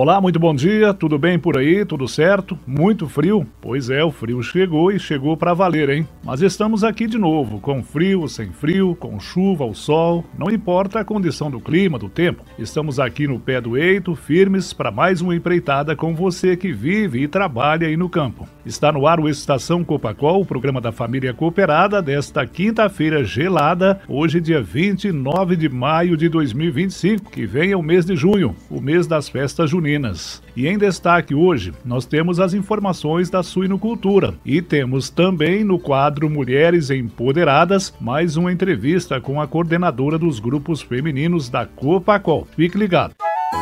Olá, muito bom dia, tudo bem por aí, tudo certo? Muito frio? Pois é, o frio chegou e chegou para valer, hein? Mas estamos aqui de novo, com frio, sem frio, com chuva ou sol, não importa a condição do clima, do tempo. Estamos aqui no pé do eito, firmes para mais uma empreitada com você que vive e trabalha aí no campo. Está no ar o Estação Copacol, o programa da família cooperada desta quinta-feira gelada, hoje dia 29 de maio de 2025, que vem é o mês de junho, o mês das festas juninas. E em destaque hoje, nós temos as informações da suinocultura e temos também no quadro Mulheres Empoderadas mais uma entrevista com a coordenadora dos grupos femininos da Copacol. Fique ligado.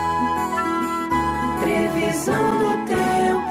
Previsão do tempo.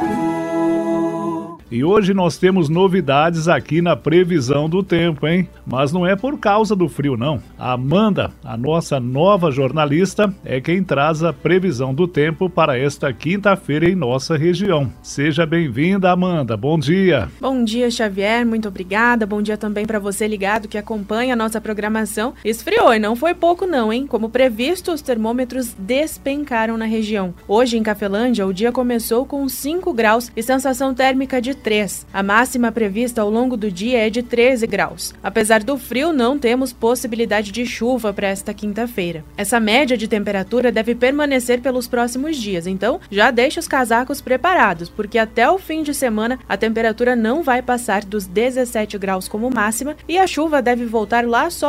E hoje nós temos novidades aqui na previsão do tempo, hein? Mas não é por causa do frio, não. A Amanda, a nossa nova jornalista, é quem traz a previsão do tempo para esta quinta-feira em nossa região. Seja bem-vinda, Amanda. Bom dia. Bom dia, Xavier. Muito obrigada. Bom dia também para você ligado que acompanha a nossa programação. Esfriou e não foi pouco não, hein? Como previsto, os termômetros despencaram na região. Hoje, em Cafelândia, o dia começou com 5 graus e sensação térmica de 3. A máxima prevista ao longo do dia é de 13 graus. Apesar do frio, não temos possibilidade de chuva para esta quinta-feira. Essa média de temperatura deve permanecer pelos próximos dias, então já deixe os casacos preparados, porque até o fim de semana a temperatura não vai passar dos 17 graus como máxima e a chuva deve voltar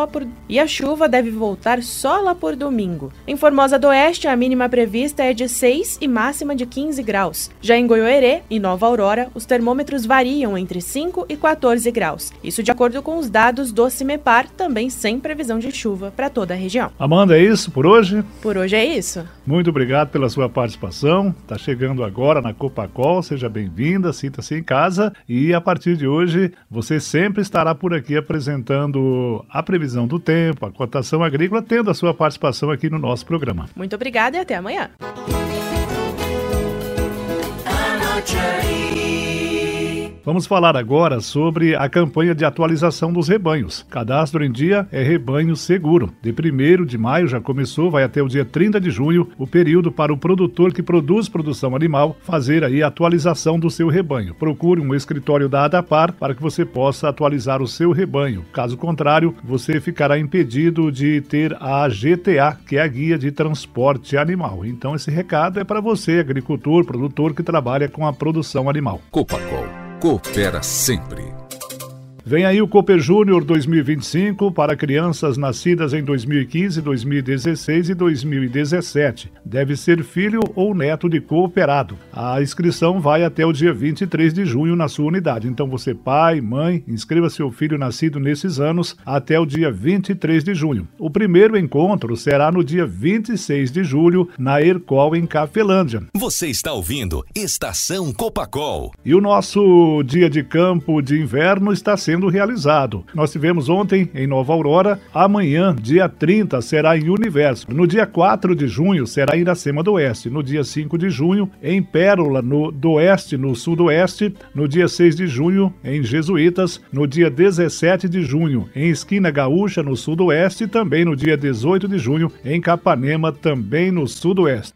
só lá por domingo. Em Formosa do Oeste, a mínima prevista é de 6 e máxima de 15 graus. Já em Goiôerê e Nova Aurora, os termômetros variam entre 5 e 14 graus. Isso de acordo com os dados do CIMEPAR, também sem previsão de chuva para toda a região. Amanda, é isso por hoje? Por hoje é isso. Muito obrigado pela sua participação. Está chegando agora na Copacol, seja bem-vinda, sinta-se em casa. E a partir de hoje, você sempre estará por aqui apresentando a previsão do tempo, a cotação agrícola, tendo a sua participação aqui no nosso programa. Muito obrigada e até amanhã. Vamos falar agora sobre a campanha de atualização dos rebanhos. Cadastro em dia é rebanho seguro. De 1º de maio já começou, vai até o dia 30 de junho, o período para o produtor que produz produção animal fazer aí a atualização do seu rebanho. Procure um escritório da ADAPAR para que você possa atualizar o seu rebanho. Caso contrário, você ficará impedido de ter a GTA, que é a Guia de Transporte Animal. Então esse recado é para você, agricultor, produtor que trabalha com a produção animal. Copacol. Coopera sempre. Vem aí o Cooper Júnior 2025 para crianças nascidas em 2015, 2016 e 2017. Deve ser filho ou neto de cooperado. A inscrição vai até o dia 23 de junho na sua unidade. Então você, pai, mãe, inscreva seu filho nascido nesses anos até o dia 23 de junho. O primeiro encontro será no dia 26 de julho na Ercol, em Cafelândia. Você está ouvindo Estação Copacol. E o nosso dia de campo de inverno está sendo realizado. Nós tivemos ontem em Nova Aurora, amanhã, dia 30, será em Universo. No dia 4 de junho será em Iracema do Oeste. No dia 5 de junho, em Pérola do Oeste, no Sudoeste. No dia 6 de junho, em Jesuítas. No dia 17 de junho, em Esquina Gaúcha, no Sudoeste. E também no dia 18 de junho, em Capanema, também no Sudoeste.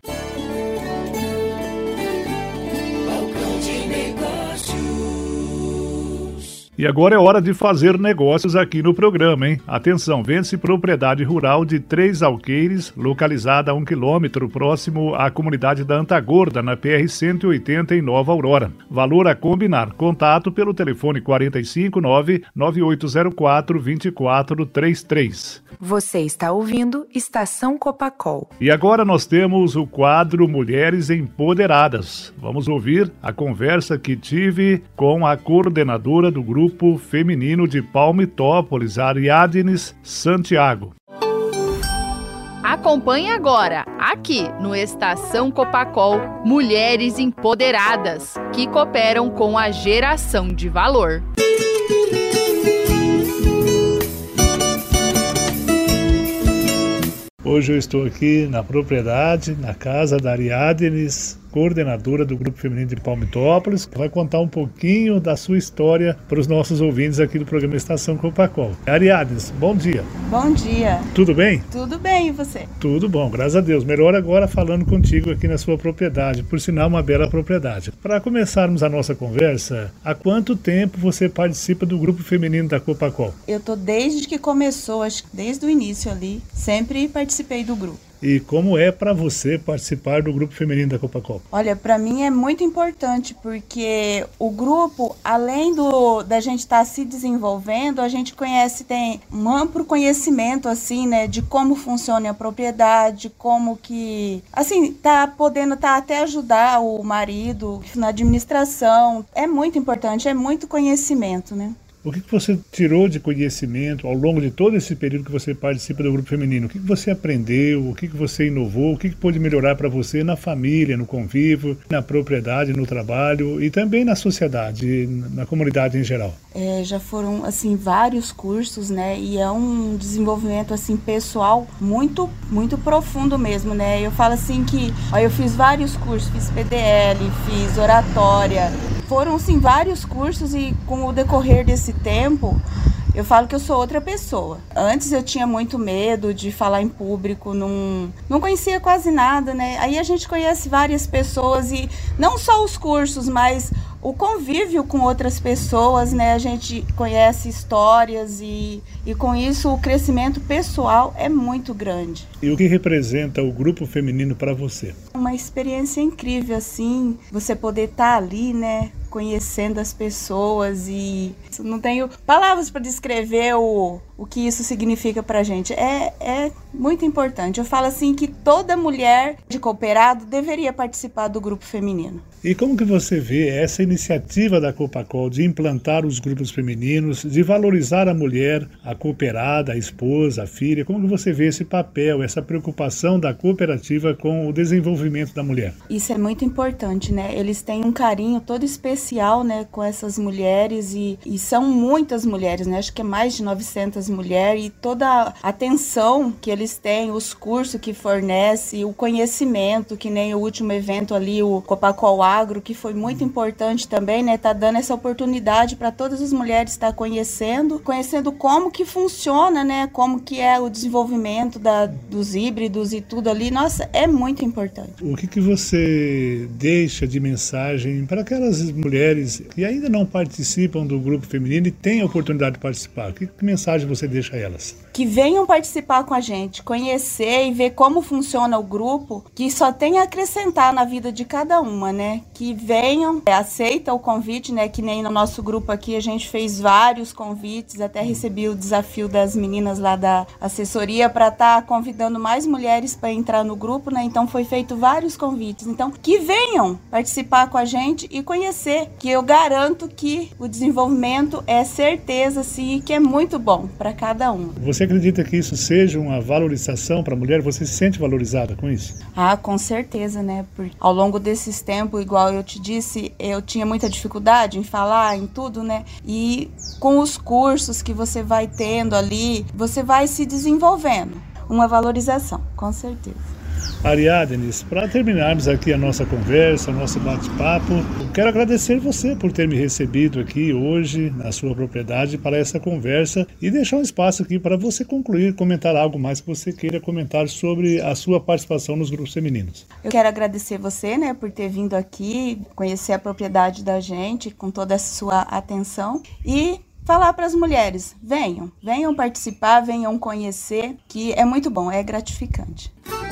E agora é hora de fazer negócios aqui no programa, hein? Atenção, vende-se propriedade rural de 3 alqueires, localizada a 1 quilômetro próximo à comunidade da Antagorda, na PR-180 em Nova Aurora. Valor a combinar. Contato pelo telefone 459-9804-2433. Você está ouvindo Estação Copacol. E agora nós temos o quadro Mulheres Empoderadas. Vamos ouvir a conversa que tive com a coordenadora do grupo feminino de Palmitópolis, Ariadnes Santiago. Acompanhe agora, aqui no Estação Copacol, Mulheres Empoderadas, que cooperam com a geração de valor. Hoje eu estou aqui na propriedade, na casa da Ariadnes coordenadora do Grupo Feminino de Palmitópolis, que vai contar um pouquinho da sua história para os nossos ouvintes aqui do programa Estação Copacol. Ariadnes, bom dia. Bom dia. Tudo bem? Tudo bem, e você? Tudo bom, graças a Deus. Melhor agora falando contigo aqui na sua propriedade, por sinal uma bela propriedade. Para começarmos a nossa conversa, há quanto tempo você participa do Grupo Feminino da Copacol? Eu tô desde que começou, acho que desde o início ali, sempre participei do grupo. E como é para você participar do Grupo Feminino da Copacol? Olha, para mim é muito importante, porque o grupo, além da gente estar se desenvolvendo, a gente tem um amplo conhecimento, assim, né, de como funciona a propriedade, como que, assim, tá podendo até ajudar o marido na administração. É muito importante, é muito conhecimento, né? O que você tirou de conhecimento ao longo de todo esse período que você participa do Grupo Feminino? O que você aprendeu? O que você inovou? O que pôde melhorar para você na família, no convívio, na propriedade, no trabalho e também na sociedade, na comunidade em geral? Já foram, assim, vários cursos, né? E é um desenvolvimento, assim, pessoal muito, muito profundo mesmo, né? Eu falo assim que, eu fiz vários cursos, fiz PDL, fiz oratória. Foram, sim, vários cursos e com o decorrer desse tempo, eu falo que eu sou outra pessoa. Antes eu tinha muito medo de falar em público, não conhecia quase nada, né? Aí a gente conhece várias pessoas e não só os cursos, mas o convívio com outras pessoas, né? A gente conhece histórias e com isso o crescimento pessoal é muito grande. E o que representa o Grupo Feminino para você? Uma experiência incrível, assim, você poder estar ali, né? Conhecendo as pessoas e não tenho palavras para descrever o que isso significa pra gente. É muito importante. Eu falo assim que toda mulher de cooperado deveria participar do grupo feminino. E como que você vê essa iniciativa da Copacol de implantar os grupos femininos, de valorizar a mulher, a cooperada, a esposa, a filha? Como que você vê esse papel, essa preocupação da cooperativa com o desenvolvimento da mulher? Isso é muito importante, né? Eles têm um carinho todo especial, né, com essas mulheres e são muitas mulheres, né? Acho que é mais de 900 mulheres e toda a atenção que eles têm, os cursos que fornecem, o conhecimento, que nem o último evento ali, o Copacol Agro, que foi muito importante também, né? Tá dando essa oportunidade para todas as mulheres estar conhecendo como que funciona, né? Como que é o desenvolvimento dos híbridos e tudo ali. Nossa, é muito importante. O que você deixa de mensagem para aquelas mulheres que ainda não participam do grupo feminino e têm a oportunidade de participar? Que mensagem você deixa a elas? Que venham participar com a gente, conhecer e ver como funciona o grupo, que só tem a acrescentar na vida de cada uma, né? Que venham, aceita o convite, né? Que nem no nosso grupo aqui a gente fez vários convites, até recebi o desafio das meninas lá da assessoria para estar convidando mais mulheres para entrar no grupo, né? Então foi feito vários convites. Então, que venham participar com a gente e conhecer, que eu garanto que o desenvolvimento é certeza, sim, que é muito bom para cada um. Você acredita que isso seja uma valorização para a mulher? Você se sente valorizada com isso? Ah, com certeza, né? Porque ao longo desses tempos, igual eu te disse, eu tinha muita dificuldade em falar, em tudo, né? E com os cursos que você vai tendo ali, você vai se desenvolvendo. Uma valorização, com certeza. Ariadnes, para terminarmos aqui a nossa conversa, nosso bate-papo, eu quero agradecer você por ter me recebido aqui hoje na sua propriedade para essa conversa e deixar um espaço aqui para você concluir, comentar algo mais que você queira comentar sobre a sua participação nos grupos femininos. Eu quero agradecer você, né, por ter vindo aqui, conhecer a propriedade da gente com toda a sua atenção e falar para as mulheres, venham participar, venham conhecer, que é muito bom, é gratificante.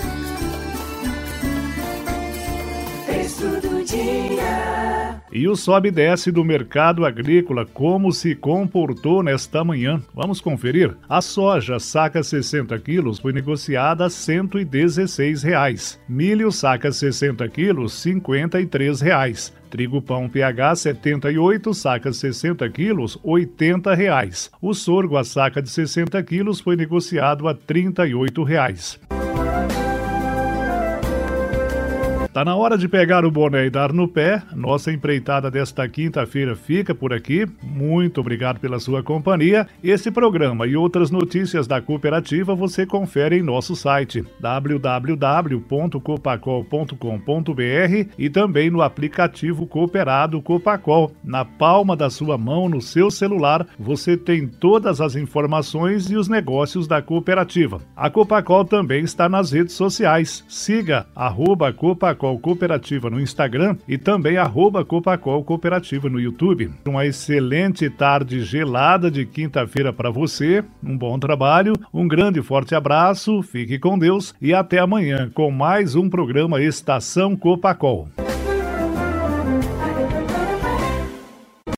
E o sobe e desce do mercado agrícola, como se comportou nesta manhã? Vamos conferir? A soja, saca 60 quilos, foi negociada a R$ 116. Milho, saca 60 quilos, R$ 53. Trigo pão PH 78, saca 60 quilos, R$ 80. O sorgo, a saca de 60 quilos, foi negociado a R$ 38. Tá na hora de pegar o boné e dar no pé. Nossa empreitada desta quinta-feira fica por aqui. Muito obrigado pela sua companhia. Esse programa e outras notícias da cooperativa você confere em nosso site www.copacol.com.br e também no aplicativo Cooperado Copacol. Na palma da sua mão, no seu celular, você tem todas as informações e os negócios da cooperativa. A Copacol também está nas redes sociais. Siga @Copacol Cooperativa no Instagram e também @Copacol Cooperativa no YouTube. Uma excelente tarde gelada de quinta-feira para você. Um bom trabalho, um grande e forte abraço, fique com Deus e até amanhã com mais um programa Estação Copacol.